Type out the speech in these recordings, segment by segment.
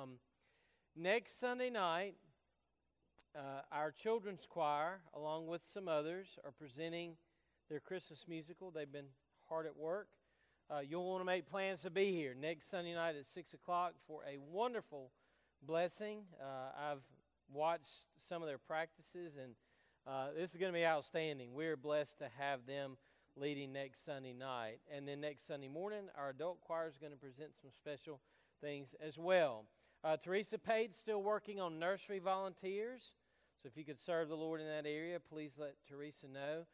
Next Sunday night, our children's choir, along with some others, are presenting their Christmas musical. They've been hard at work. You'll want to make plans to be here next Sunday night at 6 o'clock for a wonderful blessing. I've watched some of their practices, and this is going to be outstanding. We're blessed to have them leading next Sunday night. And then next Sunday morning, our adult choir is going to present some special things as well. Teresa Pate's still working on nursery volunteers. So if you could serve the Lord in that area, please let Teresa know.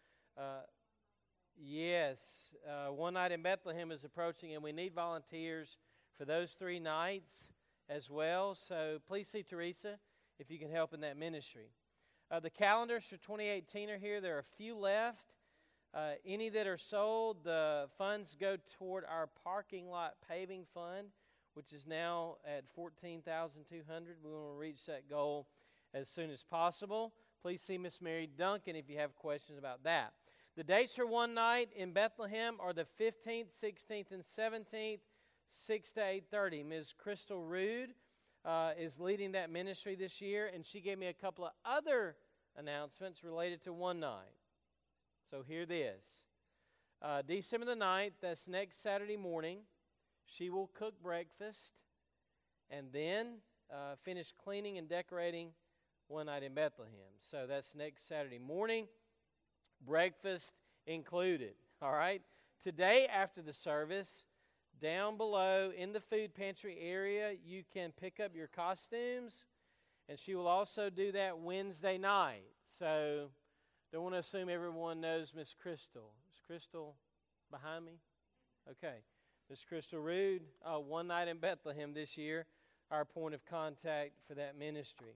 Yes, One Night in Bethlehem is approaching, and we need volunteers for those 3 nights as well. So please see Teresa if you can help in that ministry. The calendars for 2018 are here. There are a few left. Any that are sold, the funds go toward our parking lot paving fund, which is now at $14,200. We want to reach that goal as soon as possible. Please see Miss Mary Duncan if you have questions about that. The dates for One Night in Bethlehem are the 15th, 16th, and 17th, 6 to 8:30. Ms. Crystal Rude is leading that ministry this year, and she gave me a couple of other announcements related to One Night. So hear this. December the 9th, that's next Saturday morning, she will cook breakfast and then finish cleaning and decorating One Night in Bethlehem. So that's next Saturday morning, breakfast included. All right? Today after the service, down below in the food pantry area, you can pick up your costumes, and she will also do that Wednesday night. So don't want to assume everyone knows Miss Crystal. Is Crystal behind me? Okay. Miss Crystal Rude, One Night in Bethlehem this year, our point of contact for that ministry.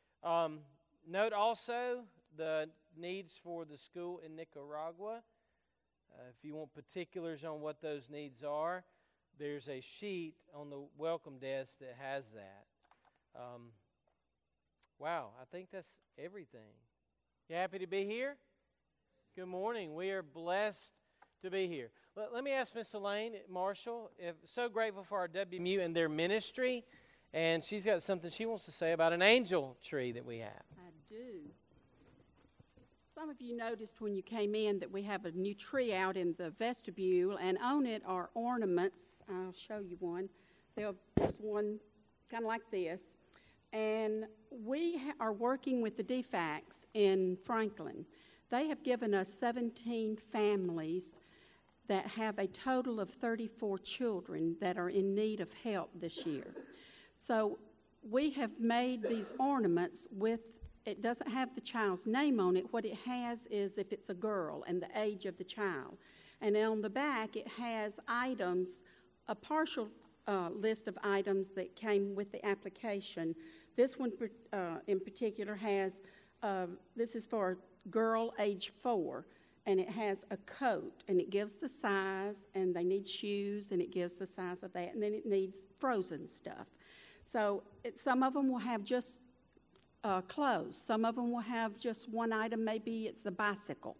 Note also the needs for the school in Nicaragua. If you want particulars on what those needs are, there's a sheet on the welcome desk that has that. Wow, I think that's everything. You happy to be here? Good morning. We are blessed to be here. Let me ask Miss Elaine Marshall, so grateful for our WMU and their ministry, and she's got something she wants to say about an angel tree that we have. I do. Some of you noticed when you came in that we have a new tree out in the vestibule, and on it are ornaments. I'll show you one. There's one kind of like this. And we are working with the DFACs in Franklin. They have given us 17 families that have a total of 34 children that are in need of help this year. So we have made these ornaments with, it doesn't have the child's name on it. What it has is if it's a girl and the age of the child. And on the back it has items, a partial list of items that came with the application. This one in particular has, this is for a girl age 4, and it has a coat, and it gives the size, and they need shoes, and it gives the size of that, and then it needs frozen stuff. So some of them will have just clothes. Some of them will have just one item, maybe it's the bicycle.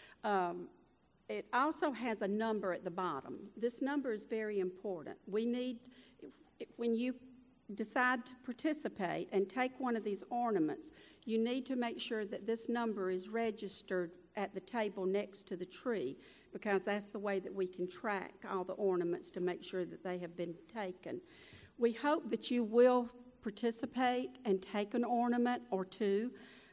It also has a number at the bottom. This number is very important. We need, when you decide to participate and take one of these ornaments, you need to make sure that this number is registered at the table next to the tree, because that's the way that we can track all the ornaments to make sure that they have been taken. We hope that you will participate and take an ornament or two.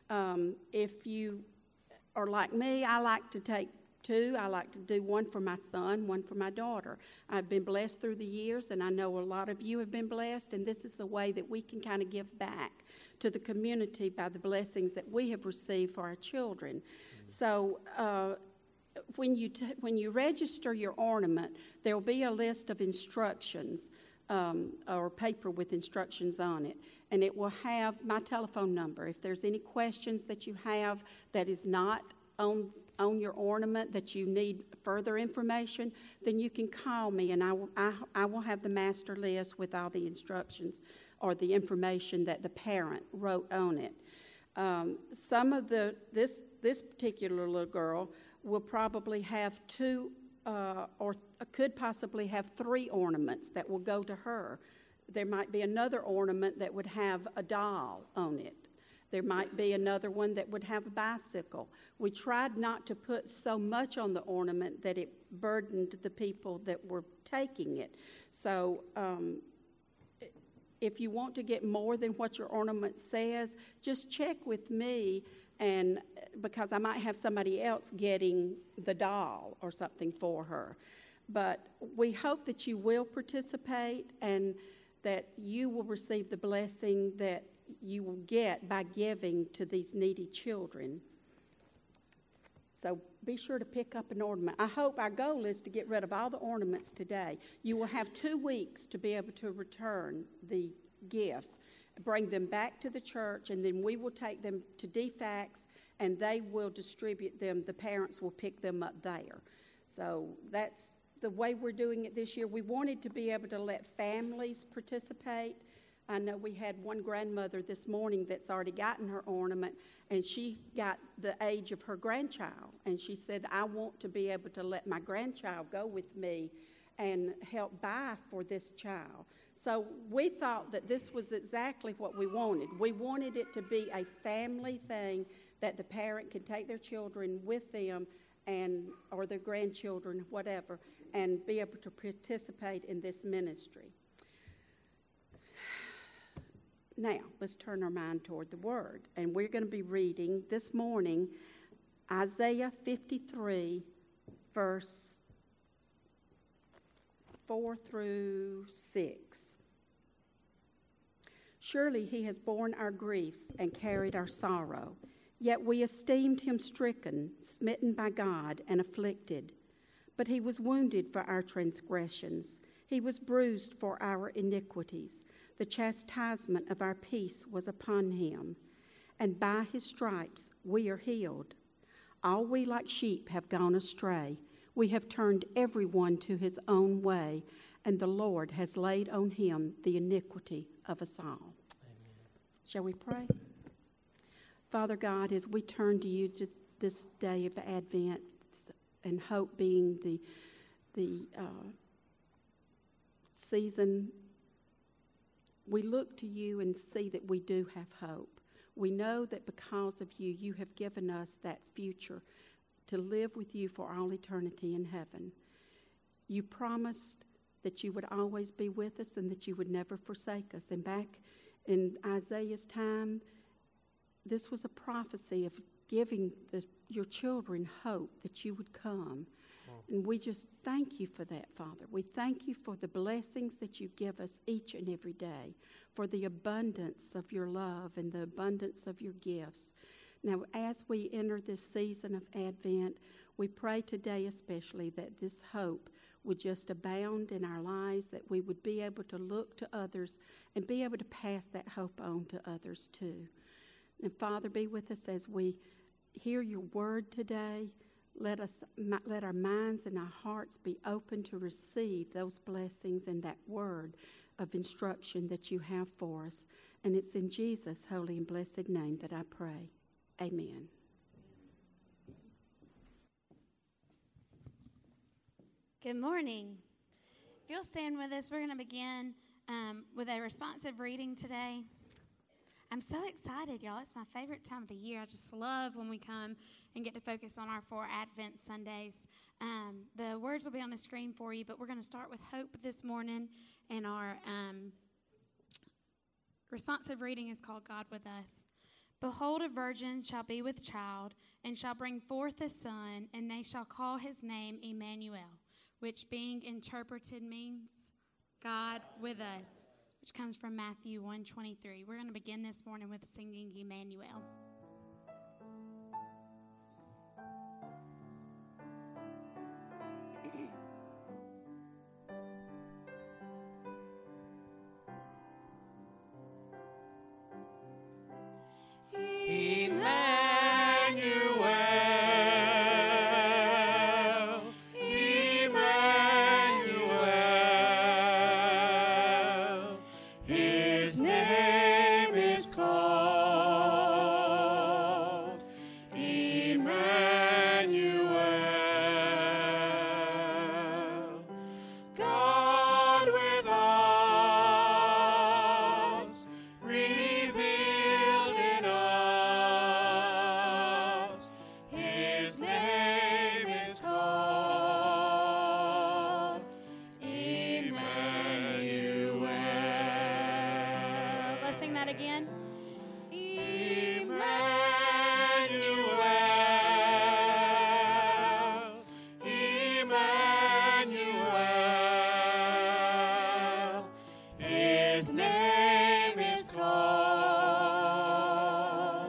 If you are like me, I like to take 2. I like to do one for my son, one for my daughter. I've been blessed through the years, and I know a lot of you have been blessed, and this is the way that we can kind of give back to the community by the blessings that we have received for our children. So when you register your ornament, there will be a list of instructions or paper with instructions on it, and it will have my telephone number. If there's any questions that you have that is not on your ornament, that you need further information, then you can call me, and I will have the master list with all the instructions or the information that the parent wrote on it. Some of this particular little girl will probably have 2 or could possibly have 3 ornaments that will go to her There might be another ornament that would have a doll on it. There might be another one that would have a bicycle. We tried not to put so much on the ornament that it burdened the people that were taking it. So if you want to get more than what your ornament says, just check with me, and because I might have somebody else getting the doll or something for her. But we hope that you will participate and that you will receive the blessing that you will get by giving to these needy children. So be sure to pick up an ornament. I hope our goal is to get rid of all the ornaments today. You will have 2 weeks to be able to return the gifts, bring them back to the church, and then we will take them to DFACS, and they will distribute them. The parents will pick them up there. So that's the way we're doing it this year. We wanted to be able to let families participate. I know we had one grandmother this morning that's already gotten her ornament, and she got the age of her grandchild. And she said, I want to be able to let my grandchild go with me and help buy for this child. So we thought that this was exactly what we wanted. We wanted it to be a family thing that the parent can take their children with them and or their grandchildren, whatever, and be able to participate in this ministry. Now, let's turn our mind toward the Word. And we're going to be reading this morning Isaiah 53, verse 4 through 6. Surely he has borne our griefs and carried our sorrow, yet we esteemed him stricken, smitten by God, and afflicted. But he was wounded for our transgressions. He was bruised for our iniquities. The chastisement of our peace was upon him, and by his stripes we are healed. All we like sheep have gone astray. We have turned everyone to his own way, and the Lord has laid on him the iniquity of us all. Amen. Shall we pray? Father God, as we turn to you to this day of Advent, and hope being the season, we look to you and see that we do have hope. We know that because of you, you have given us that future to live with you for all eternity in heaven. You promised that you would always be with us and that you would never forsake us. And back in Isaiah's time, this was a prophecy of giving your children hope that you would come. And we just thank you for that, Father. We thank you for the blessings that you give us each and every day, for the abundance of your love and the abundance of your gifts. Now, as we enter this season of Advent, we pray today especially that this hope would just abound in our lives, that we would be able to look to others and be able to pass that hope on to others too. And Father, be with us as we hear your word today. Let our minds and our hearts be open to receive those blessings and that word of instruction that you have for us. And it's in Jesus' holy and blessed name that I pray. Amen. Good morning. If you'll stand with us, we're going to begin with a responsive reading today. I'm so excited, y'all. It's my favorite time of the year. I just love when we come and get to focus on our 4 Advent Sundays. The words will be on the screen for you, but we're going to start with hope this morning, and our responsive reading is called God with Us. Behold, a virgin shall be with child, and shall bring forth a son, and they shall call his name Emmanuel, which being interpreted means God with us, which comes from Matthew 1:23. We're going to begin this morning with singing Emmanuel. His name is called sing that again? Emmanuel, his name is called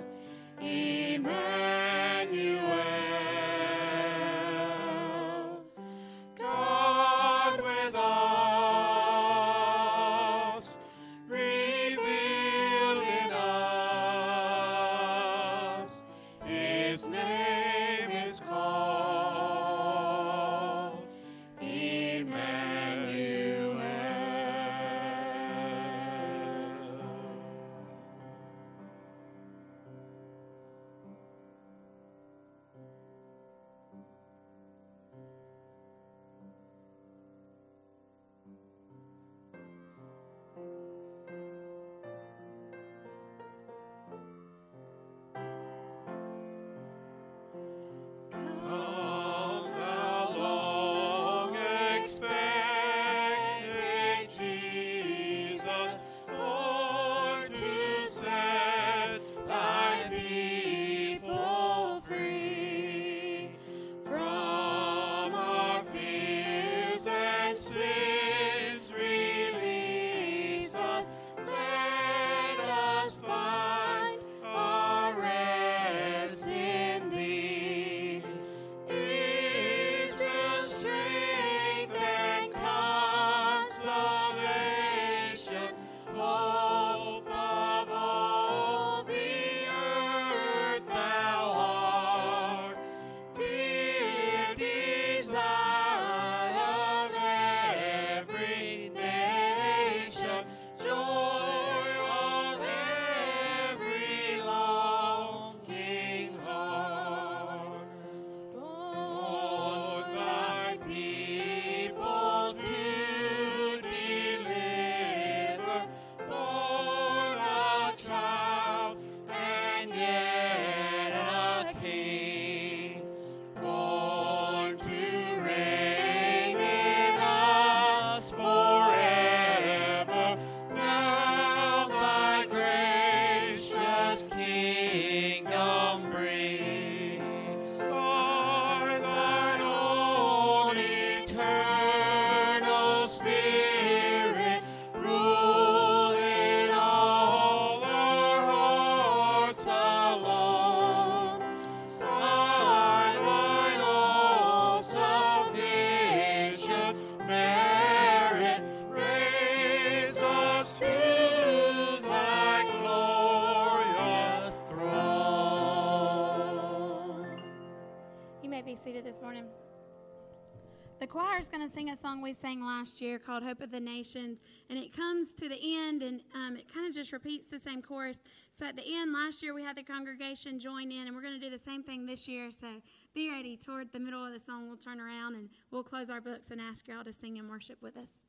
Emmanuel. God with us, revealed in us, his name is called Emmanuel. Come, thou long expected Jesus, born to set thy people free from our fears and sins. Release us, let us find our rest in thee. Israel's strength and consolation, hope of all the earth thou art, dear desire of every nation, joy of every longing heart. Born thy people to deliver, born a child and yet a king, born to reign in us forever. Now thy gracious kingdom bring. By thine own eternal Spirit, rule in all our hearts alone. By thine all sufficient merit, raise us to thy glorious throne. You may be seated this morning. The choir is going to sing a song we sang last year called Hope of the Nations, and it comes to the end, and it kind of just repeats the same chorus. So at the end, last year we had the congregation join in, and we're going to do the same thing this year. So be ready. Toward the middle of the song, we'll turn around and we'll close our books and ask y'all to sing and worship with us.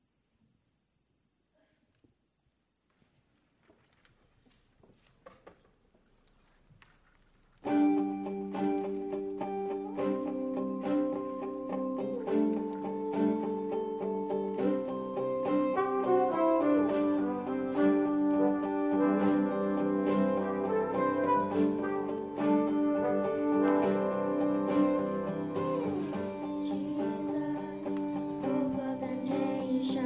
Jesus, hope of the nation.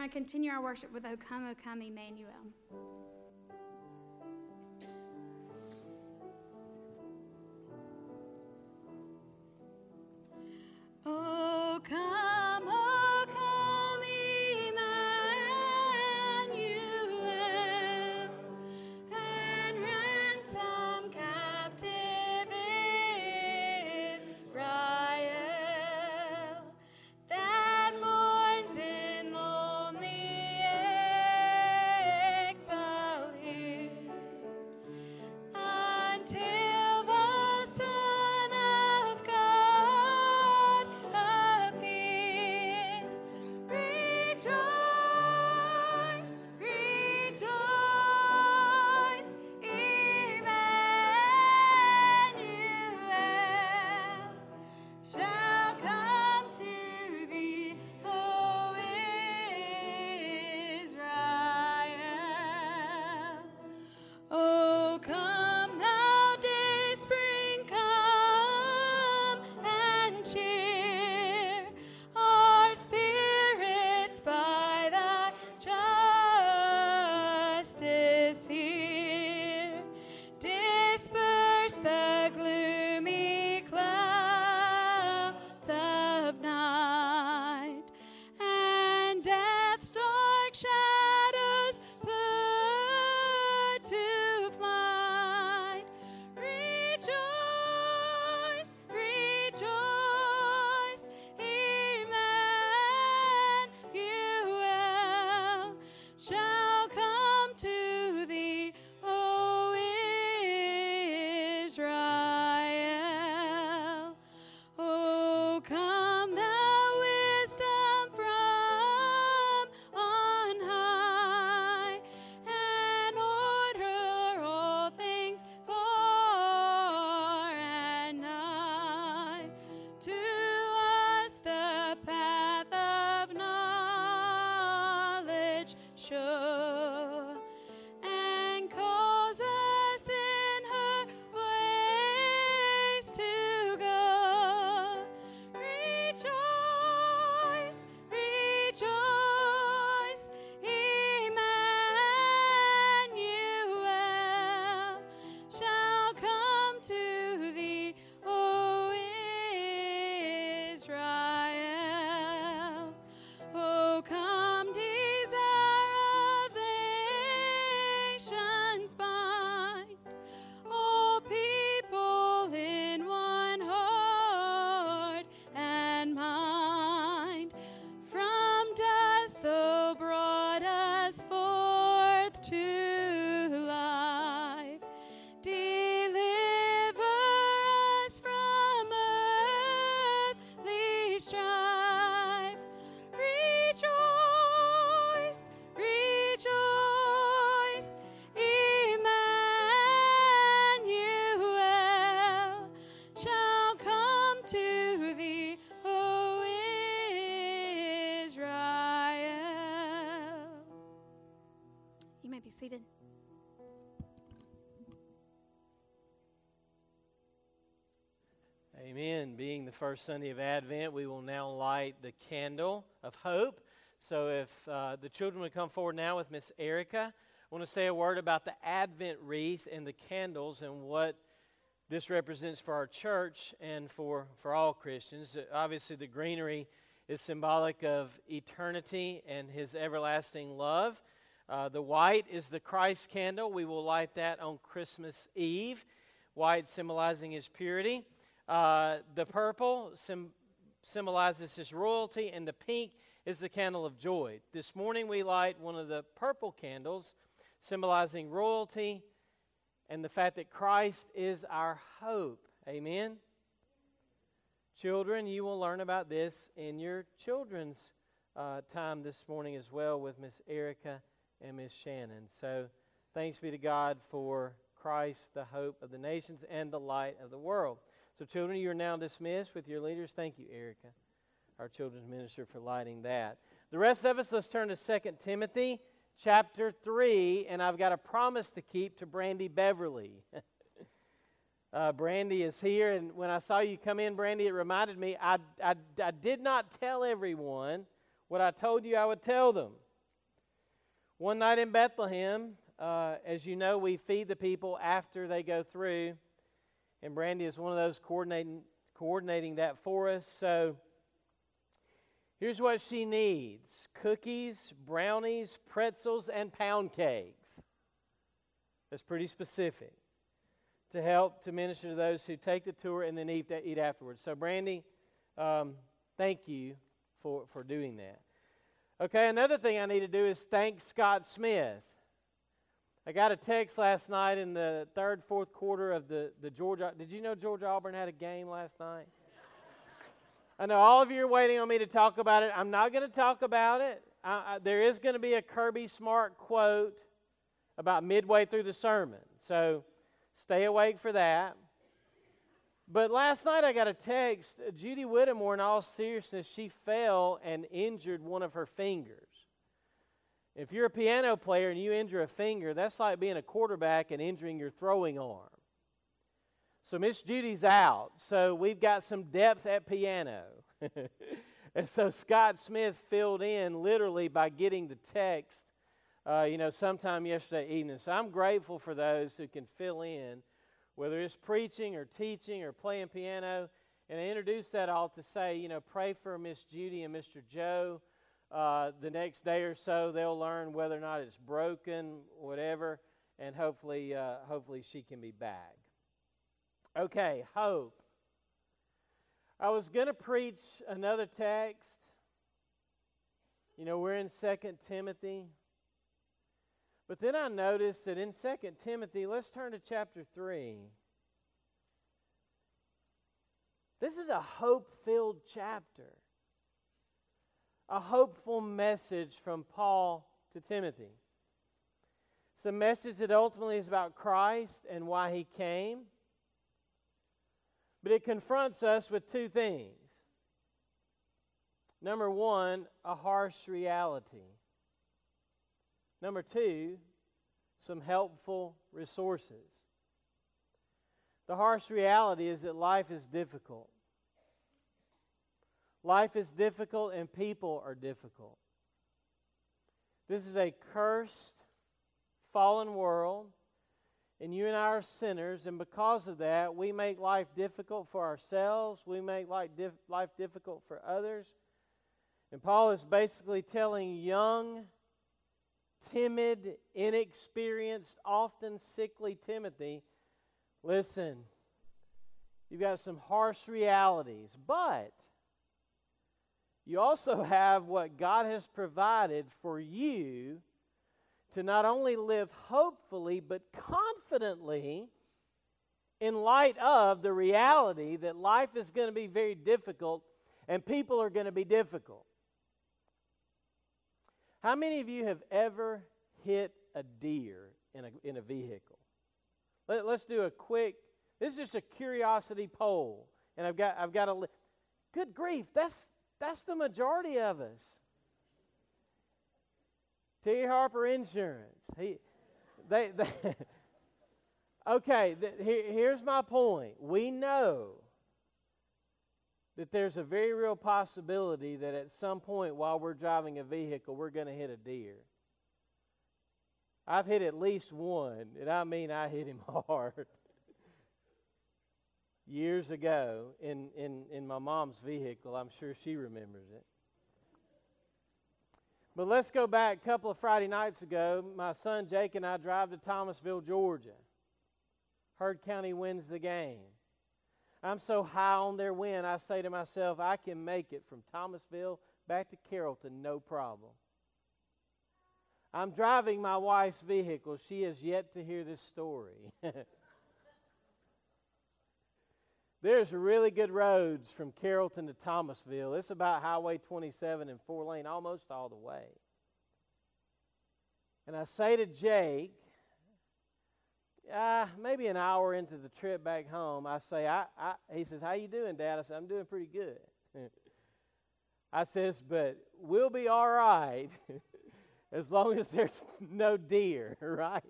going to continue our worship with O Come, Emmanuel. Oh, come, Emmanuel, and ransom captive Israel that mourns in lonely exile here, until the Son of God appears. Rejoice, rejoice, Emmanuel shall come to thee, O Israel. Oh, come, thou dayspring, come and cheer our spirits by thy justice here. Disperse the gloomy clouds of night, and death's dark shadows put to flight. Rejoice, rejoice, Emmanuel shall come to thee, O Israel. Oh, come, thou wisdom from on high, and order all things far and nigh. To us the path of knowledge show, and cause us in her ways to go. Rejoice, rejoice, Emmanuel shall come to thee, O Israel. Oh, come, desire of nations bind, all people in one heart and mind. From dust thou brought us forth to life. Deliver us from earthly strife. Rejoice, rejoice, Emmanuel shall come to thee, O Israel. You may be seated. Amen. Being the first Sunday of Advent, we will now light the candle of hope. So if the children would come forward now with Miss Erica, I want to say a word about the Advent wreath and the candles and what this represents for our church and for all Christians. Obviously, the greenery is symbolic of eternity and His everlasting love. The white is the Christ candle. We will light that on Christmas Eve. White symbolizing His purity. The purple symbolizes His royalty, and the pink is the candle of joy. This morning we light one of the purple candles, symbolizing royalty and the fact that Christ is our hope. Amen? Children, you will learn about this in your children's time this morning as well with Miss Erica and Miss Shannon. So thanks be to God for Christ, the hope of the nations and the light of the world. So children, you are now dismissed with your leaders. Thank you, Erica, our children's minister, for lighting that. The rest of us, let's turn to 2 Timothy chapter 3, and I've got a promise to keep to Brandy Beverly. Brandy is here, and when I saw you come in, Brandy, it reminded me I did not tell everyone what I told you I would tell them. One night in Bethlehem, as you know, we feed the people after they go through, and Brandy is one of those coordinating that for us. So here's what she needs: cookies, brownies, pretzels, and pound cakes. That's pretty specific, to help to minister to those who take the tour and then eat afterwards. So Brandy, thank you for doing that. Okay, another thing I need to do is thank Scott Smith. I got a text last night in the third, fourth quarter of the Georgia. Did you know Georgia Auburn had a game last night? I know all of you are waiting on me to talk about it. I'm not going to talk about it. There is going to be a Kirby Smart quote about midway through the sermon, so stay awake for that. But last night I got a text. Judy Whittemore, in all seriousness, she fell and injured one of her fingers. If you're a piano player and you injure a finger, that's like being a quarterback and injuring your throwing arm. So Miss Judy's out. So we've got some depth at piano. And so Scott Smith filled in literally by getting the text, sometime yesterday evening. So I'm grateful for those who can fill in, whether it's preaching or teaching or playing piano. And I introduced that all to say, pray for Miss Judy and Mr. Joe. The next day or so, they'll learn whether or not it's broken, whatever, and hopefully she can be back. Okay, hope. I was going to preach another text. We're in 2 Timothy. But then I noticed that in 2 Timothy, let's turn to chapter 3. This is a hope-filled chapter. A hopeful message from Paul to Timothy. It's a message that ultimately is about Christ and why He came. But it confronts us with two things. Number one, a harsh reality. Number two, some helpful resources. The harsh reality is that life is difficult. Life is difficult and people are difficult. This is a cursed, fallen world, and you and I are sinners, and because of that, we make life difficult for ourselves. We make life difficult for others. And Paul is basically telling young, timid, inexperienced, often sickly Timothy, listen, you've got some harsh realities, but you also have what God has provided for you to not only live hopefully, but confidently in light of the reality that life is going to be very difficult and people are going to be difficult. How many of you have ever hit a deer in a vehicle? Let's do a quick. This is just a curiosity poll, and I've got a. Good grief, that's the majority of us. T. Harper Insurance. Okay. Here's my point. We know that there's a very real possibility that at some point while we're driving a vehicle, we're going to hit a deer. I've hit at least one, and I mean I hit him hard. Years ago in my mom's vehicle. I'm sure she remembers it. But let's go back a couple of Friday nights ago. My son Jake and I drive to Thomasville, Georgia. Heard County wins the game. I'm so high on their win, I say to myself, I can make it from Thomasville back to Carrollton, no problem. I'm driving my wife's vehicle. She has yet to hear this story. There's really good roads from Carrollton to Thomasville. It's about Highway 27 and 4-lane almost all the way. And I say to Jake, maybe an hour into the trip back home, I say, he says, how you doing, Dad? I said, I'm doing pretty good. I says, but we'll be all right as long as there's no deer, right?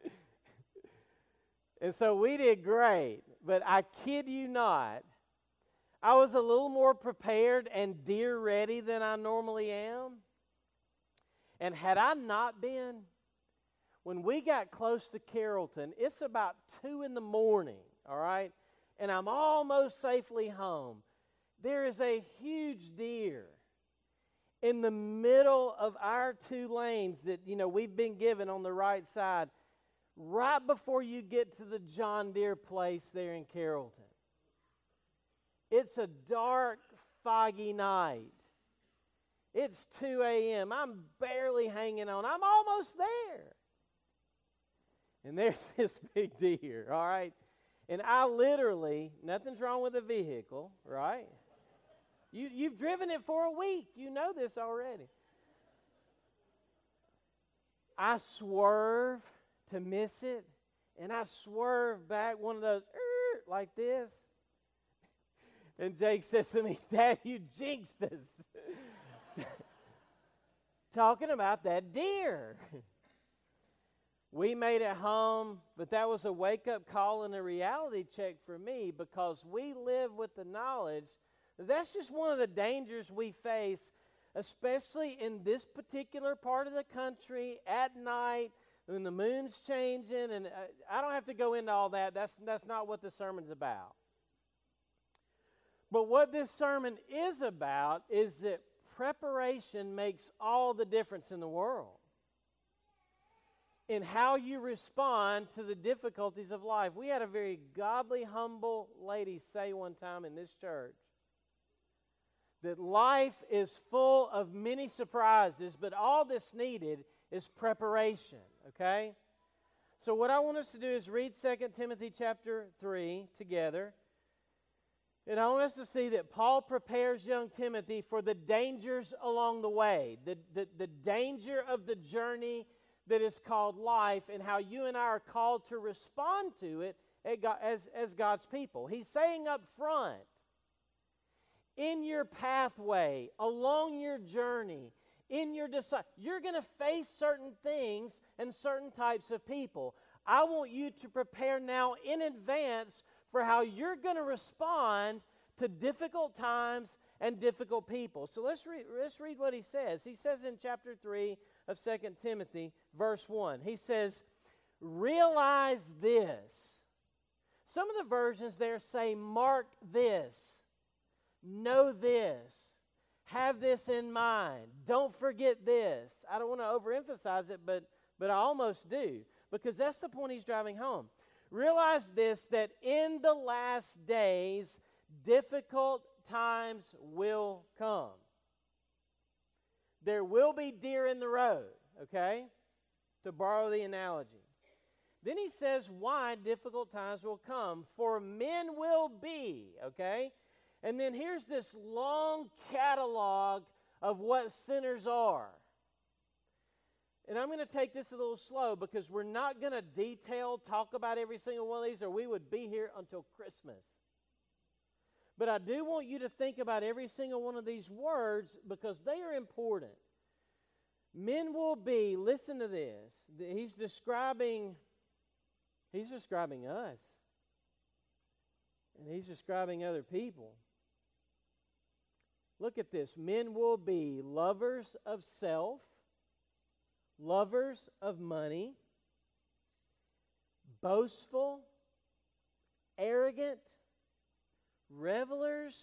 And so we did great. But I kid you not, I was a little more prepared and deer ready than I normally am. And had I not been, when we got close to Carrollton, it's about 2 in the morning, all right? And I'm almost safely home. There is a huge deer in the middle of our 2 lanes that, we've been given on the right side, right before you get to the John Deere place there in Carrollton. It's a dark, foggy night. It's 2 a.m. I'm barely hanging on. I'm almost there. And there's this big deer, all right? And I literally, nothing's wrong with the vehicle, right? You've driven it for a week. You know this already. I swerve to miss it, and I swerve back one of those, like this. And Jake says to me, Dad, you jinxed us. Talking about that deer. We made it home, but that was a wake-up call and a reality check for me, because we live with the knowledge that that's just one of the dangers we face, especially in this particular part of the country at night when the moon's changing. And I don't have to go into all that. That's not what the sermon's about. But what this sermon is about is that preparation makes all the difference in the world in how you respond to the difficulties of life. We had a very godly, humble lady say one time in this church that life is full of many surprises, but all that's needed is preparation, okay? So what I want us to do is read 2 Timothy chapter 3 together. And I want us to see that Paul prepares young Timothy for the dangers along the way, the danger of the journey that is called life, and how you and I are called to respond to it as God's people. He's saying up front, in your pathway, along your journey, you're going to face certain things and certain types of people. I want you to prepare now in advance for how you're going to respond to difficult times and difficult people. So let's read what he says. He says in chapter 3 of 2 Timothy, verse 1, he says, realize this. Some of the versions there say, mark this, know this, have this in mind, don't forget this. I don't want to overemphasize it, but I almost do, because that's the point he's driving home. Realize this, that in the last days, difficult times will come. There will be deer in the road, okay? To borrow the analogy. Then he says why difficult times will come. For men will be, okay? And then here's this long catalog of what sinners are. And I'm going to take this a little slow, because we're not going to talk about every single one of these, or we would be here until Christmas. But I do want you to think about every single one of these words, because they are important. Men will be, listen to this, he's describing us. And he's describing other people. Look at this. Men will be lovers of self, lovers of money, boastful, arrogant, revelers,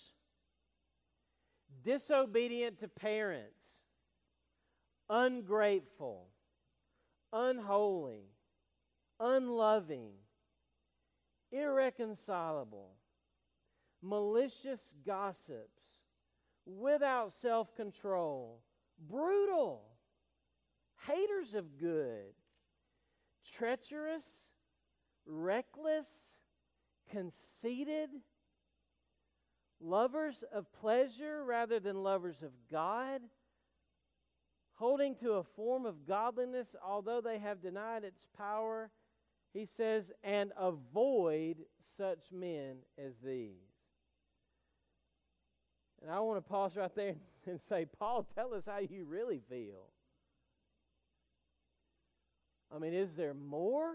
disobedient to parents, ungrateful, unholy, unloving, irreconcilable, malicious gossips, without self-control, brutal, haters of good, treacherous, reckless, conceited, lovers of pleasure rather than lovers of God, holding to a form of godliness although they have denied its power. He says, and avoid such men as these. And I want to pause right there and say, Paul, tell us how you really feel. I mean, is there more?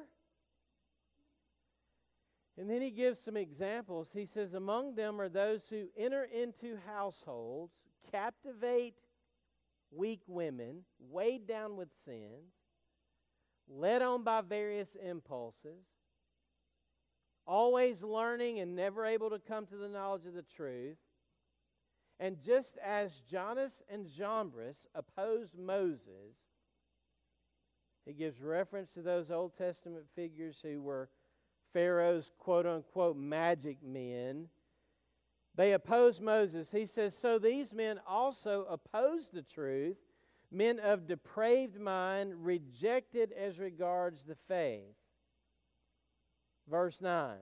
And then he gives some examples. He says, among them are those who enter into households, captivate weak women, weighed down with sins, led on by various impulses, always learning and never able to come to the knowledge of the truth. And just as Jannes and Jambres opposed Moses, he gives reference to those Old Testament figures who were Pharaoh's quote-unquote magic men. They opposed Moses. He says, so these men also opposed the truth, men of depraved mind, rejected as regards the faith. Verse 9.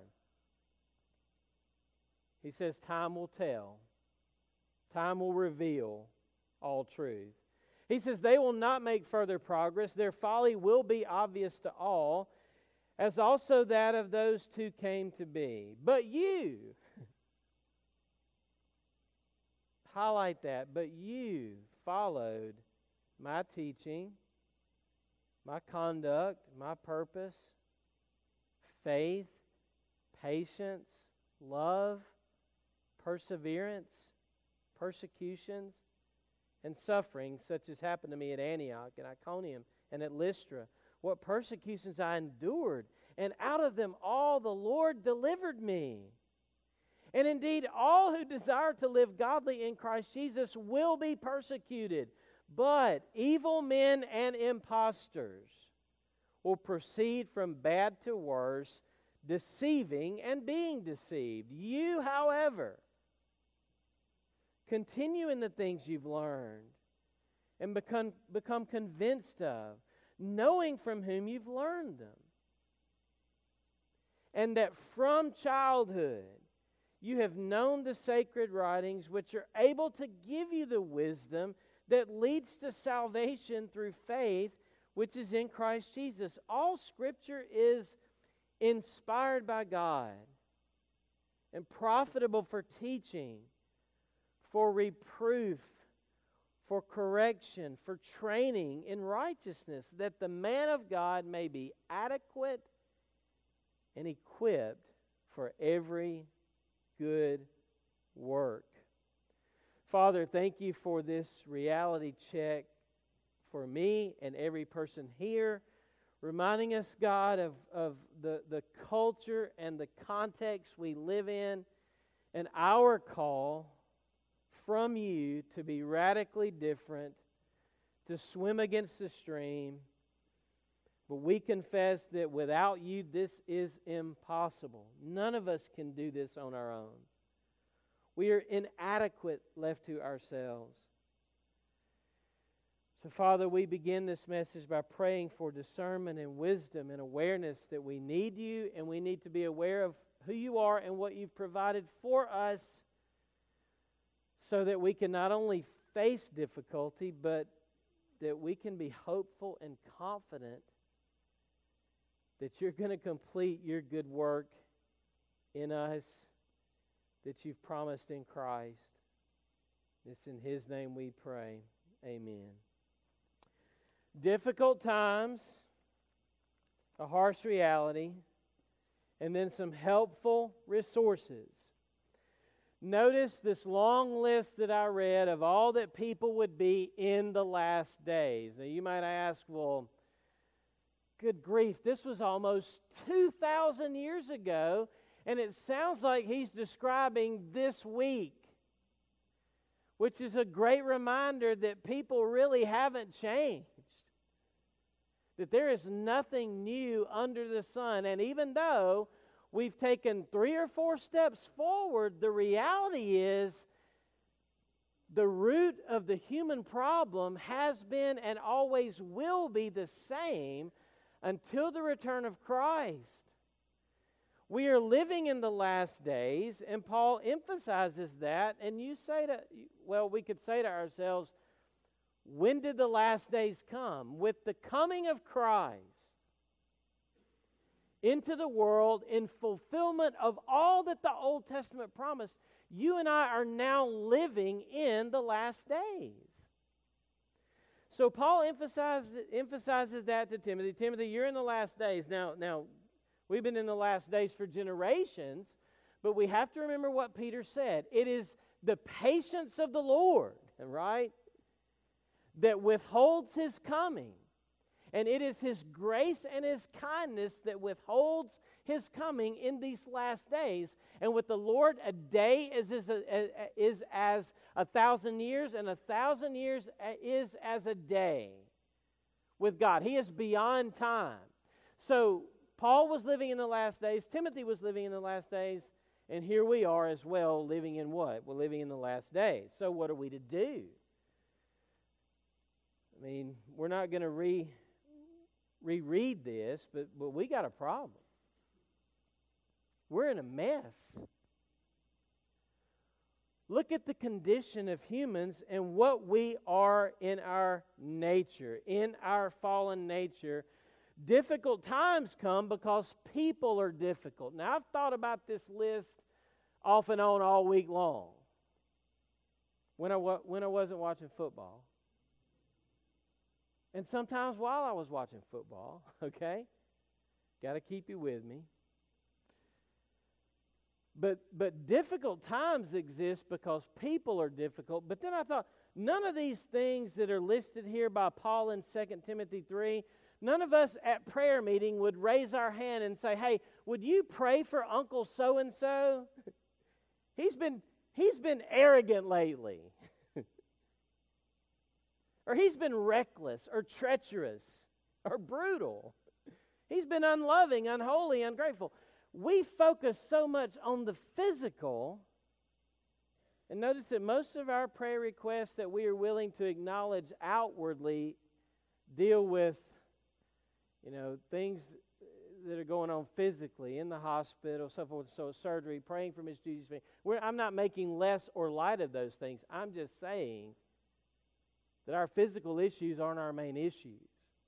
He says, time will tell. Time will reveal all truth. He says, they will not make further progress. Their folly will be obvious to all, as also that of those two came to be. But you, highlight that, but you followed my teaching, my conduct, my purpose, faith, patience, love, perseverance, persecutions, and sufferings, such as happened to me at Antioch and Iconium and at Lystra. What persecutions I endured, and out of them all the Lord delivered me. And indeed, all who desire to live godly in Christ Jesus will be persecuted. But evil men and impostors will proceed from bad to worse, deceiving and being deceived. You, however, continue in the things you've learned and become convinced of, knowing from whom you've learned them. And that from childhood you have known the sacred writings, which are able to give you the wisdom that leads to salvation through faith, which is in Christ Jesus. All Scripture is inspired by God and profitable for teaching, for reproof, for correction, for training in righteousness, that the man of God may be adequate and equipped for every good work. Father, thank you for this reality check for me and every person here, reminding us, God, of the culture and the context we live in, and our call from you to be radically different, to swim against the stream. But we confess that without you, this is impossible. None of us can do this on our own. We are inadequate left to ourselves. So, Father, we begin this message by praying for discernment and wisdom and awareness that we need you, and we need to be aware of who you are and what you've provided for us, so that we can not only face difficulty, but that we can be hopeful and confident that you're going to complete your good work in us that you've promised in Christ. It's in His name we pray. Amen. Difficult times, a harsh reality, and then some helpful resources. Notice this long list that I read of all that people would be in the last days. Now you might ask, well, good grief, this was almost 2,000 years ago, and it sounds like he's describing this week, which is a great reminder that people really haven't changed, that there is nothing new under the sun. And even though we've taken 3 or 4 steps forward, the reality is the root of the human problem has been and always will be the same until the return of Christ. We are living in the last days, and Paul emphasizes that. And you say we could say to ourselves, when did the last days come? With the coming of Christ into the world in fulfillment of all that the Old Testament promised, you and I are now living in the last days. So Paul emphasizes that to Timothy. Timothy, you're in the last days. Now, we've been in the last days for generations, but we have to remember what Peter said. It is the patience of the Lord, right, that withholds His coming. And it is His grace and His kindness that withholds His coming in these last days. And with the Lord, a day is as 1,000 years, and 1,000 years is as a day with God. He is beyond time. So Paul was living in the last days. Timothy was living in the last days. And here we are as well, living in what? We're living in the last days. So what are we to do? I mean, we're not going to reread this, but we got a problem. We're in a mess. Look at the condition of humans and what we are in our nature, in our fallen nature. Difficult times come because people are difficult. Now, I've thought about this list off and on all week long when I wasn't watching football. And sometimes while I was watching football, okay? Got to keep you with me. But difficult times exist because people are difficult. But then I thought, none of these things that are listed here by Paul in 2 Timothy 3, none of us at prayer meeting would raise our hand and say, hey, would you pray for Uncle so-and-so? He's been arrogant lately. Or he's been reckless or treacherous or brutal. He's been unloving, unholy, ungrateful. We focus so much on the physical. And notice that most of our prayer requests that we are willing to acknowledge outwardly deal with, things that are going on physically in the hospital, so forth, so surgery, praying for Miss Judy's family. I'm not making less or light of those things. I'm just saying that our physical issues aren't our main issues.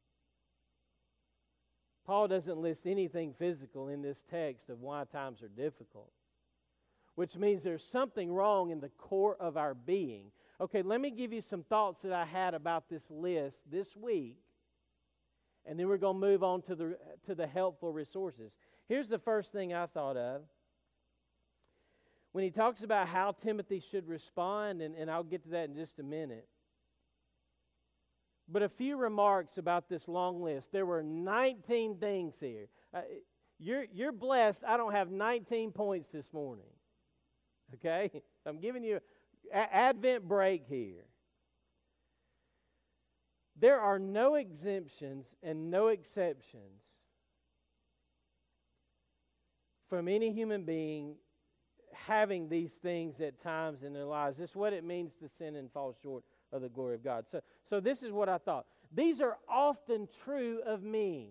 Paul doesn't list anything physical in this text of why times are difficult, which means there's something wrong in the core of our being. Okay, let me give you some thoughts that I had about this list this week, and then we're going to move on to the helpful resources. Here's the first thing I thought of. When he talks about how Timothy should respond, and I'll get to that in just a minute. But a few remarks about this long list. There were 19 things here. You're blessed. I don't have 19 points this morning. Okay? I'm giving you an Advent break here. There are no exemptions and no exceptions from any human being having these things at times in their lives. This is what it means to sin and fall short of the glory of God. So this is what I thought. These are often true of me.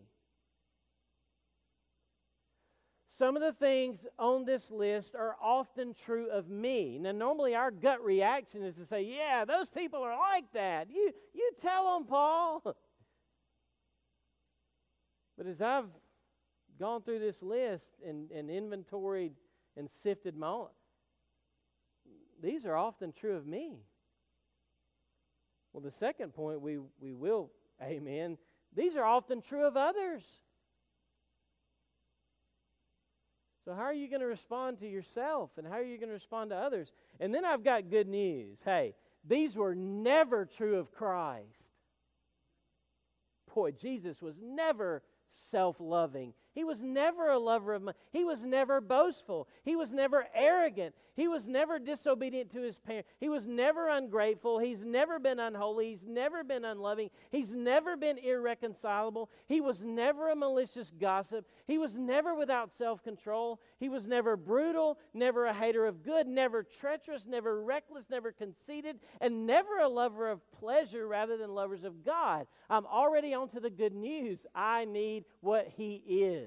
Some of the things on this list are often true of me. Now, normally our gut reaction is to say, yeah, those people are like that. You tell them, Paul. But as I've gone through this list and inventoried and sifted my own, these are often true of me. Well, the second point we will, amen, these are often true of others. So how are you going to respond to yourself, and how are you going to respond to others? And then I've got good news. Hey, these were never true of Christ. Boy, Jesus was never self-loving. He was never a lover of money. He was never boastful. He was never arrogant. He was never disobedient to his parents. He was never ungrateful. He's never been unholy. He's never been unloving. He's never been irreconcilable. He was never a malicious gossip. He was never without self-control. He was never brutal, never a hater of good, never treacherous, never reckless, never conceited, and never a lover of pleasure rather than lovers of God. I'm already on to the good news. I need what he is.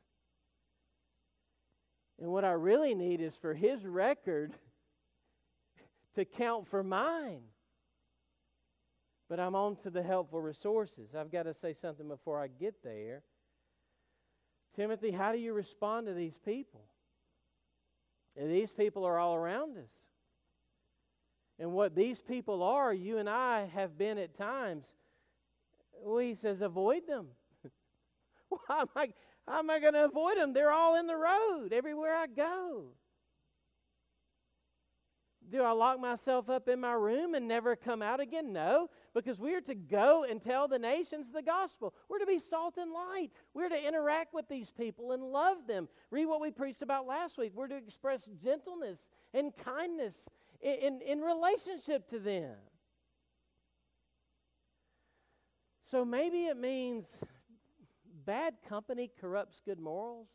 And what I really need is for his record to count for mine. But I'm on to the helpful resources. I've got to say something before I get there. Timothy, how do you respond to these people? And these people are all around us. And what these people are, you and I have been at times. Well, he says, avoid them. How am I going to avoid them? They're all in the road everywhere I go. Do I lock myself up in my room and never come out again? No, because we are to go and tell the nations the gospel. We're to be salt and light. We're to interact with these people and love them. Read what we preached about last week. We're to express gentleness and kindness in relationship to them. So maybe it means bad company corrupts good morals.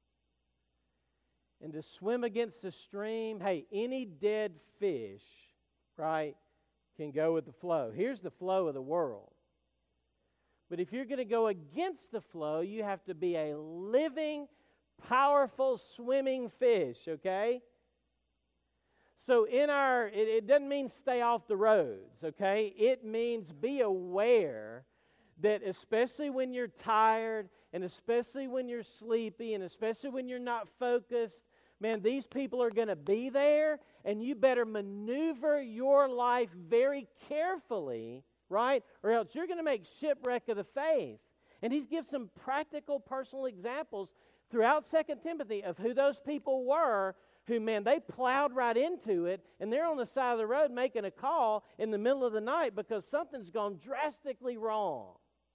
And to swim against the stream, hey, any dead fish, right, can go with the flow. Here's the flow of the world. But if you're going to go against the flow, you have to be a living, powerful, swimming fish, okay? So it doesn't mean stay off the roads, okay? It means be aware that especially when you're tired, and especially when you're sleepy, and especially when you're not focused, man, these people are going to be there, and you better maneuver your life very carefully, right? Or else you're going to make shipwreck of the faith. And he gives some practical, personal examples throughout 2 Timothy of who those people were who, man, they plowed right into it, and they're on the side of the road making a call in the middle of the night because something's gone drastically wrong.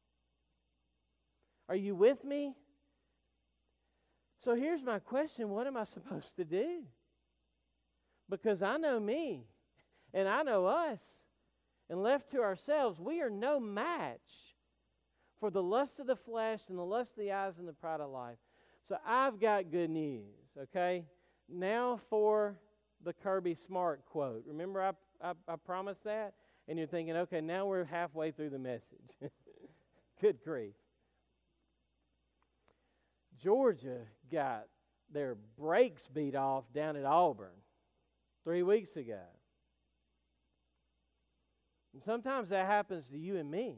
Are you with me? So here's my question. What am I supposed to do? Because I know me, and I know us, and left to ourselves, we are no match for the lust of the flesh and the lust of the eyes and the pride of life. So I've got good news, okay? Now for the Kirby Smart quote. Remember I promised that? And you're thinking, okay, now we're halfway through the message. Good grief. Georgia got their brakes beat off down at Auburn 3 weeks ago. And sometimes that happens to you and me.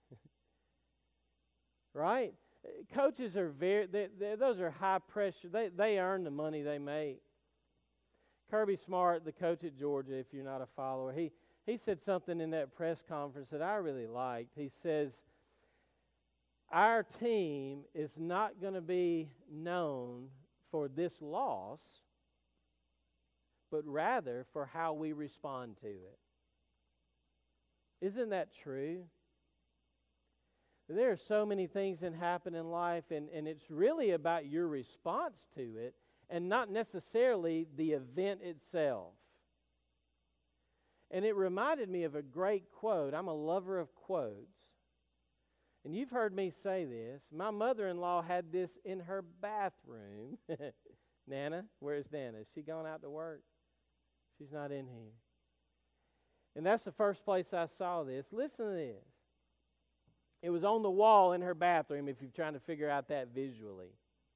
Right? Coaches are those are high pressure. They earn the money they make. Kirby Smart, the coach at Georgia, if you're not a follower, he said something in that press conference that I really liked. He says, our team is not going to be known for this loss, but rather for how we respond to it. Isn't that true? There are so many things that happen in life, and it's really about your response to it and not necessarily the event itself. And it reminded me of a great quote. I'm a lover of quotes. And you've heard me say this. My mother-in-law had this in her bathroom. Nana, where's Nana? Is she gone out to work? She's not in here. And that's the first place I saw this. Listen to this. It was on the wall in her bathroom, if you're trying to figure out that visually.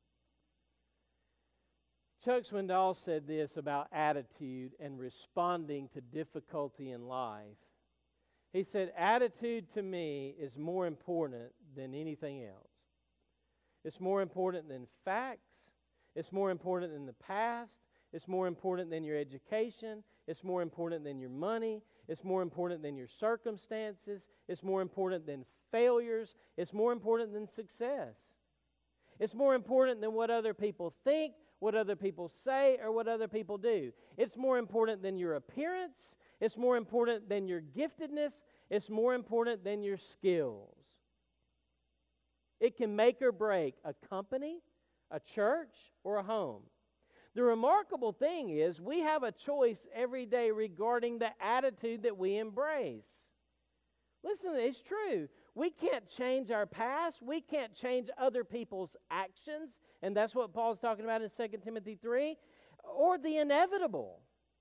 Chuck Swindoll said this about attitude and responding to difficulty in life. He said, attitude to me is more important than anything else. It's more important than facts. It's more important than the past. It's more important than your education. It's more important than your money. It's more important than your circumstances. It's more important than failures. It's more important than success. It's more important than what other people think, what other people say, or what other people do. It's more important than your appearance. It's more important than your giftedness. It's more important than your skills. It can make or break a company, a church, or a home. The remarkable thing is we have a choice every day regarding the attitude that we embrace. Listen, it's true. We can't change our past. We can't change other people's actions. And that's what Paul's talking about in 2 Timothy 3. Or the inevitable.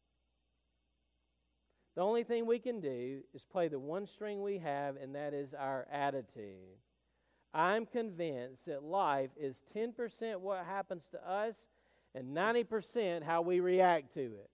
The only thing we can do is play the one string we have, and that is our attitude. I'm convinced that life is 10% what happens to us and 90% how we react to it.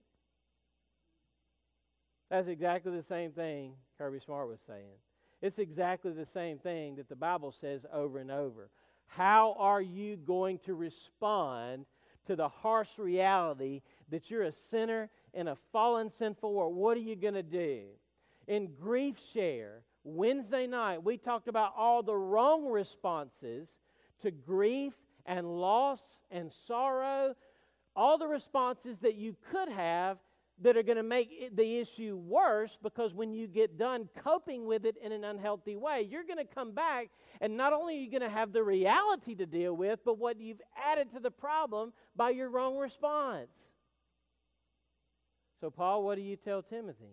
That's exactly the same thing Kirby Smart was saying. It's exactly the same thing that the Bible says over and over. How are you going to respond to the harsh reality that you're a sinner in a fallen, sinful world? What are you going to do? In Grief Share, Wednesday night, we talked about all the wrong responses to grief and loss and sorrow, all the responses that you could have that are going to make the issue worse, because when you get done coping with it in an unhealthy way, you're going to come back, and not only are you going to have the reality to deal with, but what you've added to the problem by your wrong response. So, Paul, what do you tell Timothy?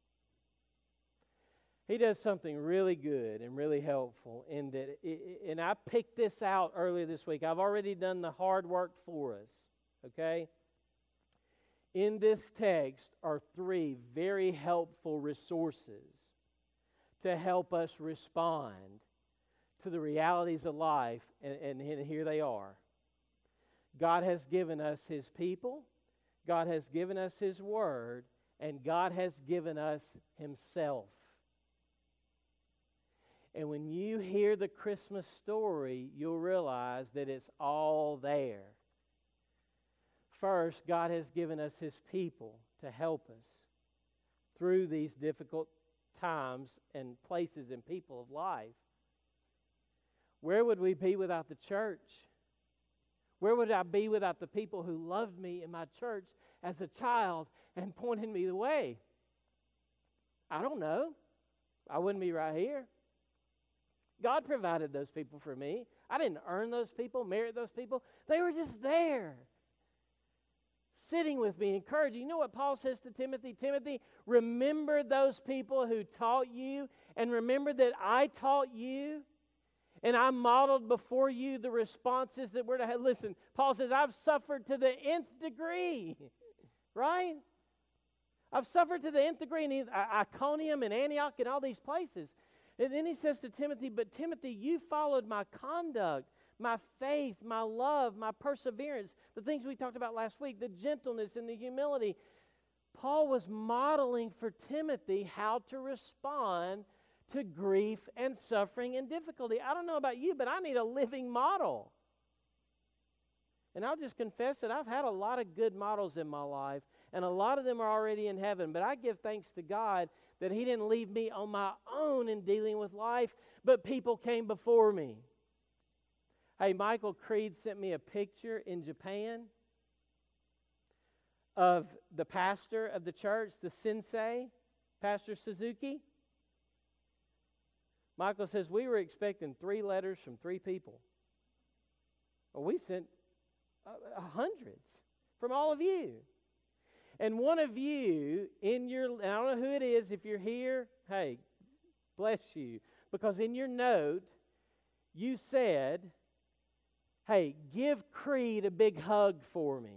He does something really good and really helpful in that, and I picked this out earlier this week. I've already done the hard work for us, okay? In this text are 3 very helpful resources to help us respond to the realities of life, and here they are. God has given us His people, God has given us His Word, and God has given us Himself. And when you hear the Christmas story, you'll realize that it's all there. First, God has given us His people to help us through these difficult times and places and people of life. Where would we be without the church? Where would I be without the people who loved me in my church as a child and pointed me the way? I don't know. I wouldn't be right here. God provided those people for me. I didn't earn those people, merit those people. They were just there, sitting with me, encouraging. You know what Paul says to Timothy? Timothy, remember those people who taught you, and remember that I taught you, and I modeled before you the responses that we're to have. Listen, Paul says, I've suffered to the nth degree, right? I've suffered to the nth degree in Iconium and Antioch and all these places. And then he says to Timothy, but Timothy, you followed my conduct, my faith, my love, my perseverance, the things we talked about last week, the gentleness and the humility. Paul was modeling for Timothy how to respond to grief and suffering and difficulty. I don't know about you, but I need a living model. And I'll just confess that I've had a lot of good models in my life, and a lot of them are already in heaven, but I give thanks to God that He didn't leave me on my own in dealing with life, but people came before me. Hey, Michael Creed sent me a picture in Japan of the pastor of the church, the sensei, Pastor Suzuki. Michael says, we were expecting 3 letters from 3 people. Well, we sent hundreds from all of you. And one of you in your, I don't know who it is, if you're here, hey, bless you. Because in your note, you said, hey, give Creed a big hug for me.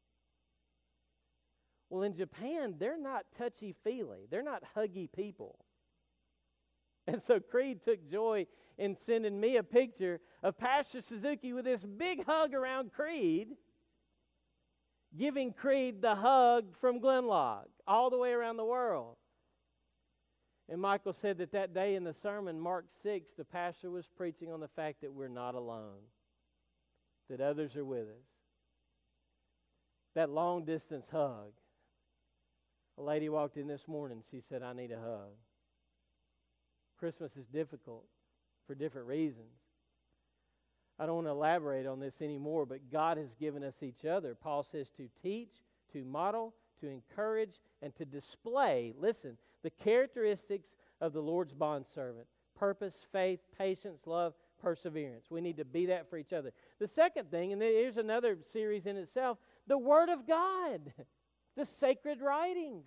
Well, in Japan, they're not touchy-feely. They're not huggy people. And so Creed took joy in sending me a picture of Pastor Suzuki with this big hug around Creed, giving Creed the hug from Glenlock all the way around the world. And Michael said that day in the sermon, Mark 6, the pastor was preaching on the fact that we're not alone, that others are with us. That long-distance hug. A lady walked in this morning. She said, I need a hug. Christmas is difficult for different reasons. I don't want to elaborate on this anymore, but God has given us each other. Paul says to teach, to model, to encourage, and to display, listen, the characteristics of the Lord's bondservant. Purpose, faith, patience, love, perseverance. We need to be that for each other. The second thing, and here's another series in itself, the Word of God, the sacred writings.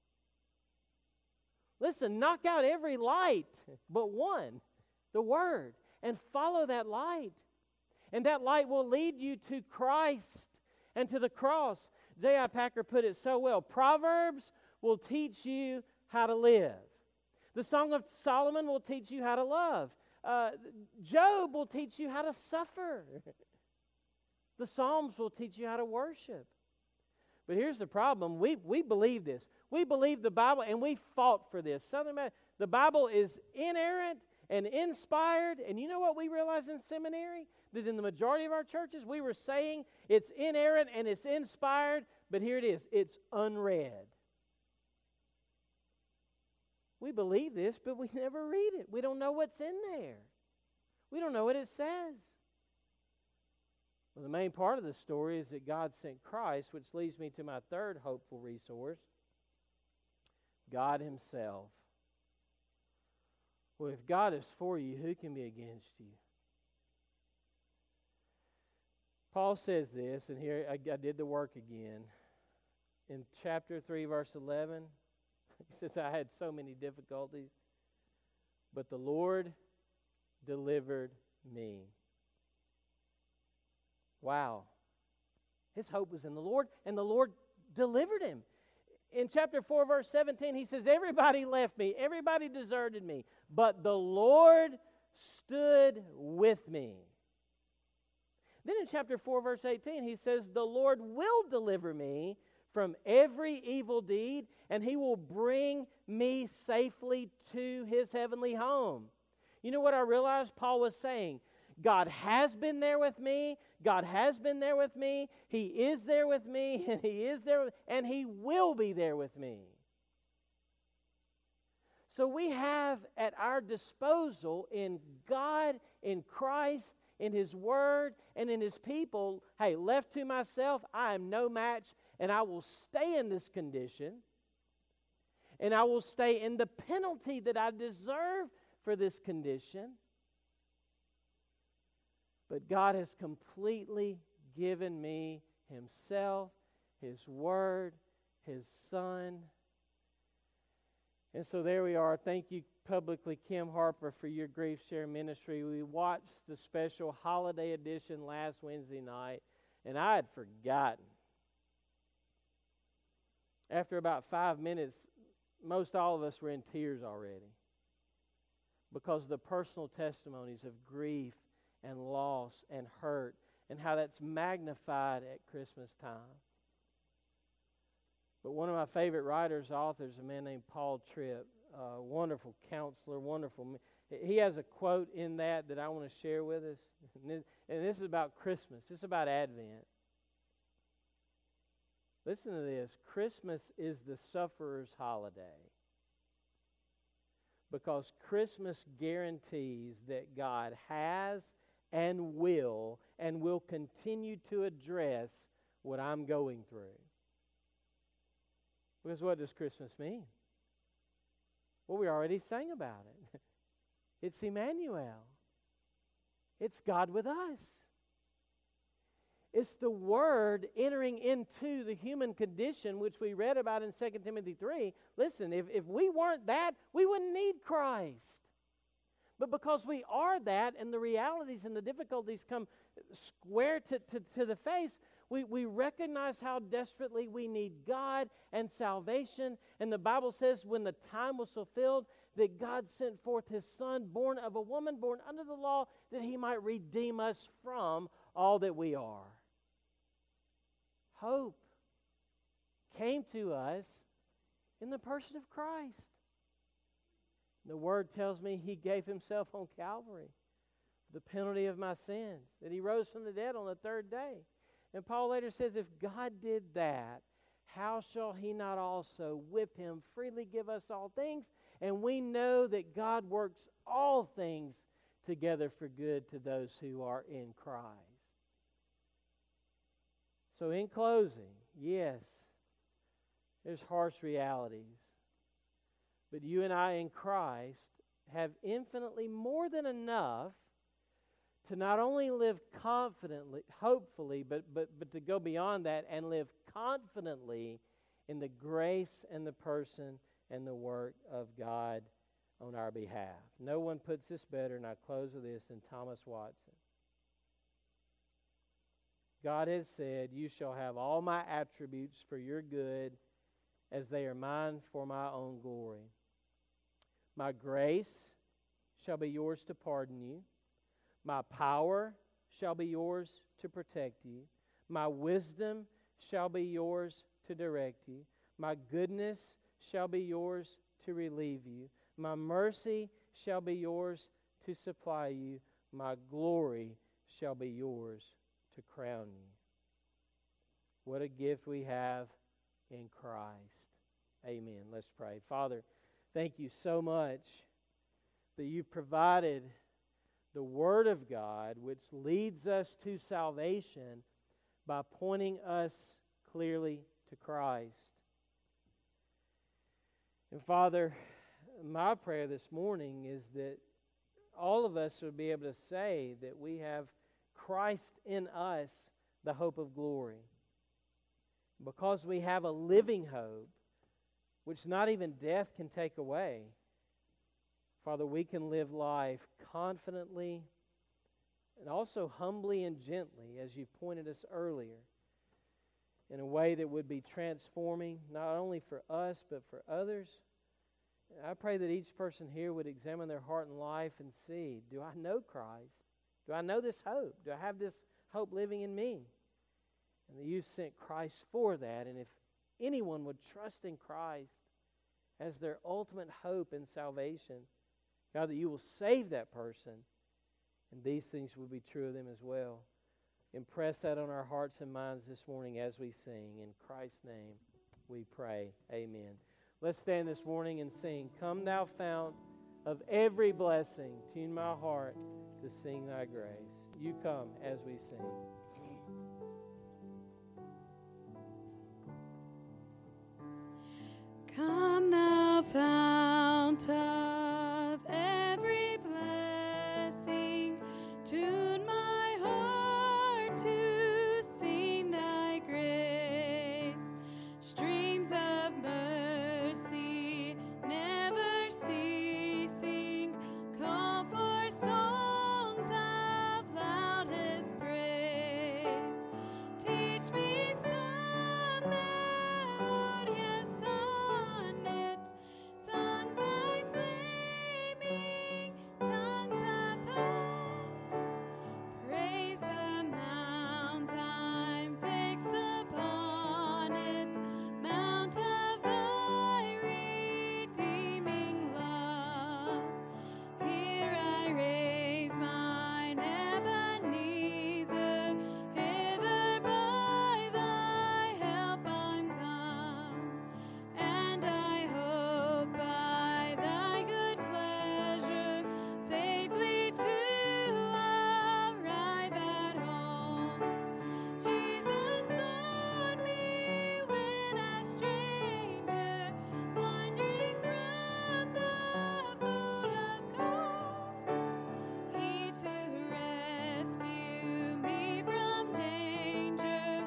Listen, knock out every light but one, the Word, and follow that light. And that light will lead you to Christ and to the cross. J.I. Packer put it so well. Proverbs will teach you how to live. The Song of Solomon will teach you how to love. Job will teach you how to suffer. The Psalms will teach you how to worship. But here's the problem. We believe this. We believe the Bible, and we fought for this. The Bible is inerrant and inspired. And you know what we realized in seminary? That in the majority of our churches, we were saying it's inerrant and it's inspired, but here it is. It's unread. We believe this, but we never read it. We don't know what's in there. We don't know what it says. Well, the main part of the story is that God sent Christ, which leads me to my third hopeful resource. God Himself. Well, if God is for you, who can be against you? Paul says this, and here I did the work again. In chapter 3, verse 11, he says, I had so many difficulties, but the Lord delivered me. Wow. His hope was in the Lord, and the Lord delivered him. In chapter 4, verse 17, he says, everybody left me, everybody deserted me, but the Lord stood with me. Then in chapter 4, verse 18, he says, the Lord will deliver me from every evil deed, and He will bring me safely to His heavenly home. You know what I realized Paul was saying? God has been there with me. God has been there with me. He is there with me, and He is there, and He will be there with me. So we have at our disposal in God, in Christ, in His Word, and in His people, hey, left to myself, I am no match, and I will stay in this condition, and I will stay in the penalty that I deserve for this condition. But God has completely given me Himself, His Word, His Son. And so there we are. Thank you publicly, Kim Harper, for your Grief Share ministry. We watched the special holiday edition last Wednesday night, and I had forgotten. After about 5 minutes, most all of us were in tears already because of the personal testimonies of grief and loss and hurt and how that's magnified at Christmas time. But one of my favorite writers, authors, a man named Paul Tripp, a wonderful counselor, wonderful. He has a quote in that I want to share with us. And this is about Christmas. This is about Advent. Listen to this. Christmas is the sufferer's holiday because Christmas guarantees that God has and will continue to address what I'm going through. Because what does Christmas mean? Well, we already sang about it. It's Emmanuel. It's God with us. It's the Word entering into the human condition, which we read about in 2 Timothy 3. Listen, if we weren't that, we wouldn't need Christ. But because we are that, and the realities and the difficulties come square to the face, we recognize how desperately we need God and salvation. And the Bible says when the time was fulfilled, that God sent forth His Son, born of a woman, born under the law, that He might redeem us from all that we are. Hope came to us in the person of Christ. The Word tells me He gave Himself on Calvary for the penalty of my sins, that He rose from the dead on the third day. And Paul later says, if God did that, how shall He not also with Him freely give us all things? And we know that God works all things together for good to those who are in Christ. So in closing, yes, there's harsh realities. But you and I in Christ have infinitely more than enough to not only live confidently, hopefully, but to go beyond that and live confidently in the grace and the person and the work of God on our behalf. No one puts this better, and I close with this, than Thomas Watson. God has said, you shall have all my attributes for your good as they are mine for my own glory. My grace shall be yours to pardon you. My power shall be yours to protect you. My wisdom shall be yours to direct you. My goodness shall be yours to relieve you. My mercy shall be yours to supply you. My glory shall be yours to crown you. What a gift we have in Christ. Amen. Let's pray. Father, thank you so much that you've provided the Word of God, which leads us to salvation by pointing us clearly to Christ. And Father, my prayer this morning is that all of us would be able to say that we have Christ in us, the hope of glory. Because we have a living hope, which not even death can take away, Father, we can live life confidently and also humbly and gently, as you pointed us earlier, in a way that would be transforming, not only for us, but for others. I pray that each person here would examine their heart and life and see, do I know Christ? Do I know this hope? Do I have this hope living in me? And that you've sent Christ for that. And if anyone would trust in Christ as their ultimate hope in salvation, God, that you will save that person, and these things will be true of them as well. Impress that on our hearts and minds this morning as we sing. In Christ's name we pray. Amen. Let's stand this morning and sing, Come Thou Fount of Every Blessing, tune my heart to sing Thy grace. You come as we sing. Come thou fount of every blessing, tune my heart to sing thy grace. Streams of mercy never ceasing, call for songs of loudest praise. Teach me some melodious sonnet, sung by flaming tongues above. Praise the mount I'm fixed upon it, mount of thy redeeming love. Here I raise mine Ebenezer, hither by thy help I'm come, and I hope by thy good pleasure safely to arrive at home. Jesus sought me when a stranger, wandering from the fold of God. He to rescue me from danger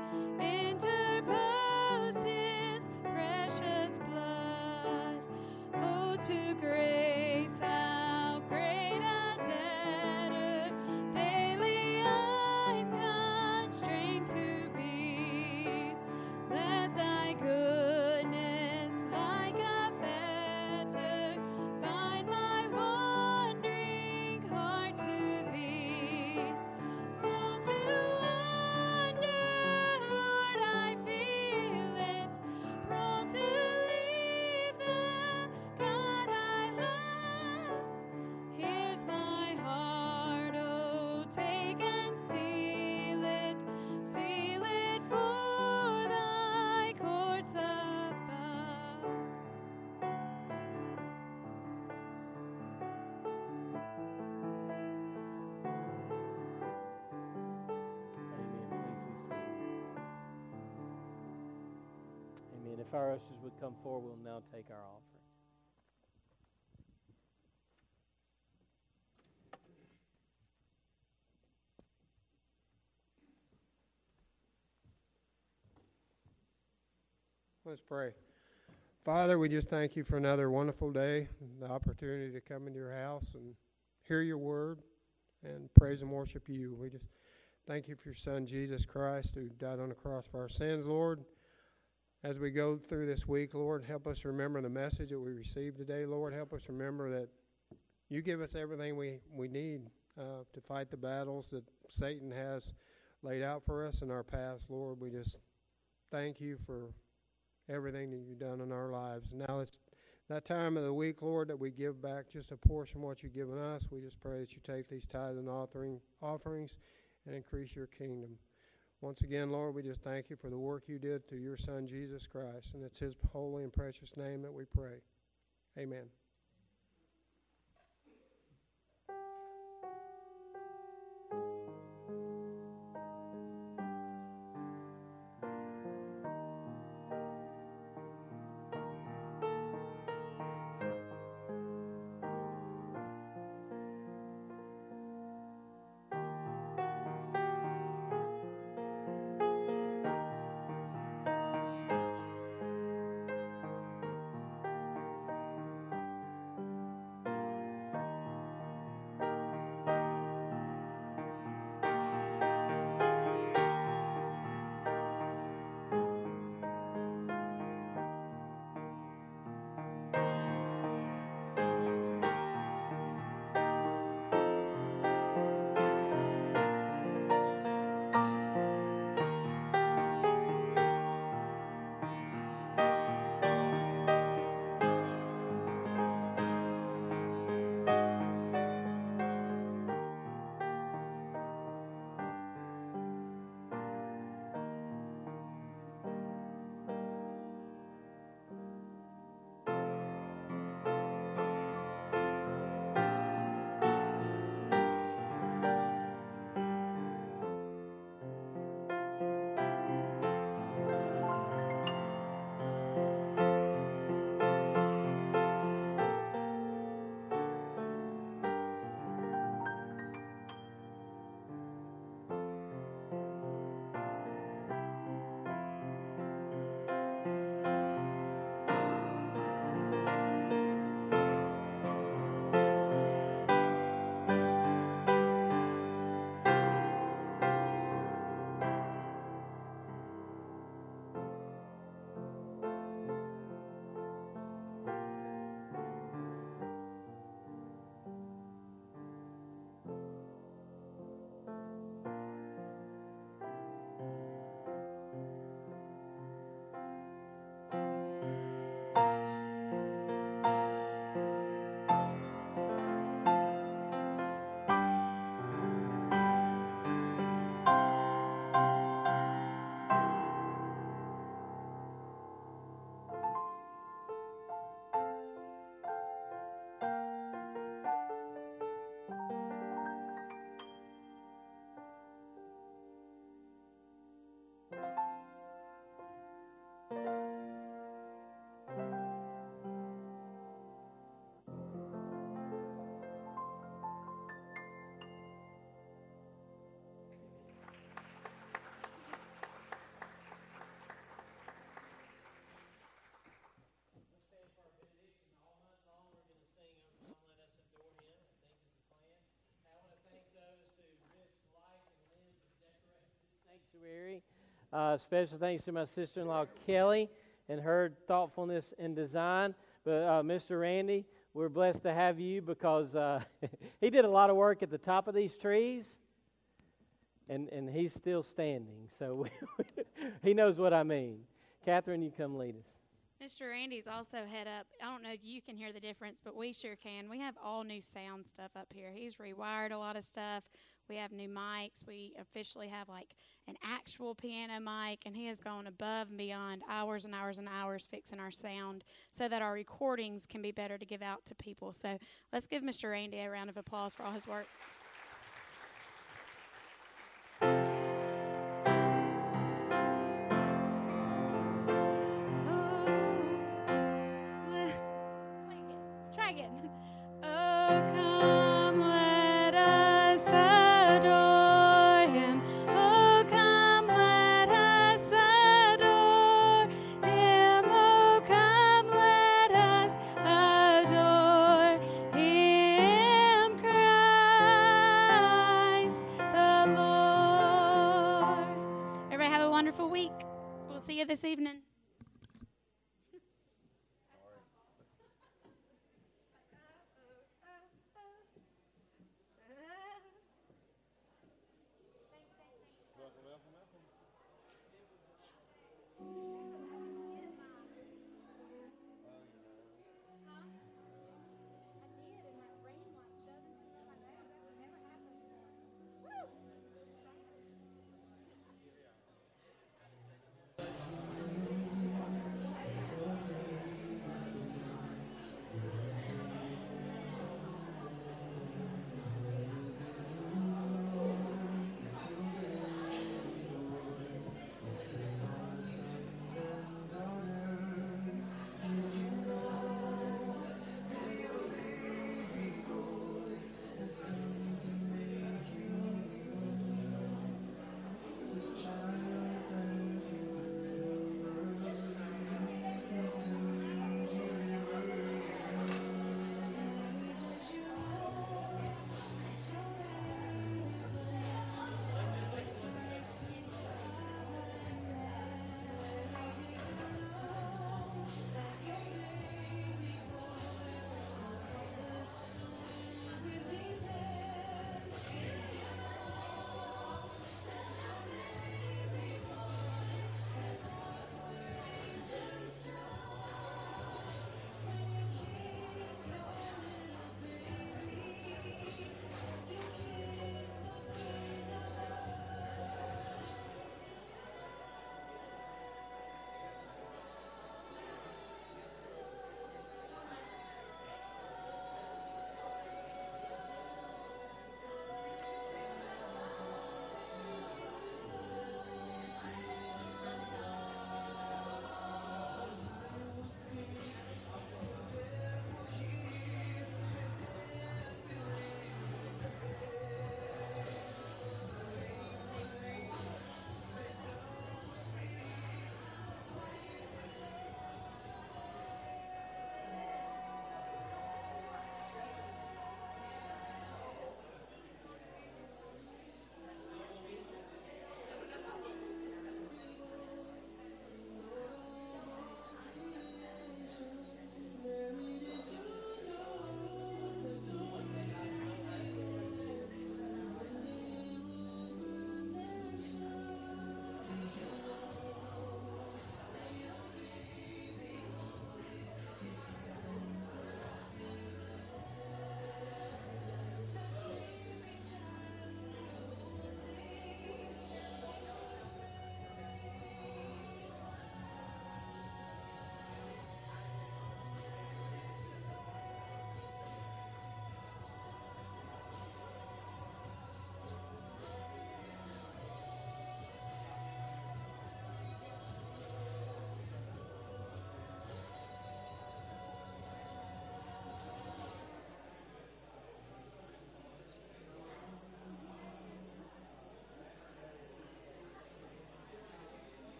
interposed his precious blood. Oh, to grace how great a debtor daily I'm constrained to be. Let thy goodness like a fetter bind my wandering heart to thee. Prone to wander, Lord, I feel it, prone to leave the God I love. Here's my heart, oh, take and seal it for thy courts above. Amen. Please be seated. Amen. If our ushers would come forward, we'll now take our offering. Let's pray. Father, we just thank you for another wonderful day, the opportunity to come into your house and hear your word and praise and worship you. We just thank you for your Son, Jesus Christ, who died on the cross for our sins, Lord. As we go through this week, Lord, help us remember the message that we received today, Lord. Help us remember that you give us everything we need to fight the battles that Satan has laid out for us in our past, Lord. We just thank you for everything that you've done in our lives. Now it's that time of the week, Lord, that we give back just a portion of what you've given us. We just pray that you take these tithes and offerings and increase your kingdom. Once again, Lord, we just thank you for the work you did through your Son, Jesus Christ. And it's his holy and precious name that we pray. Amen. sanctuary. Special thanks to my sister-in-law, Kelly, and her thoughtfulness in design. But Mr. Randy, we're blessed to have you because he did a lot of work at the top of these trees, and he's still standing. So he knows what I mean. Catherine, you come lead us. Mr. Randy's also head up. I don't know if you can hear the difference, but we sure can. We have all new sound stuff up here. He's rewired a lot of stuff. We have new mics. We officially have like an actual piano mic, and he has gone above and beyond hours and hours and hours fixing our sound so that our recordings can be better to give out to people. So let's give Mr. Randy a round of applause for all his work. Oh, come.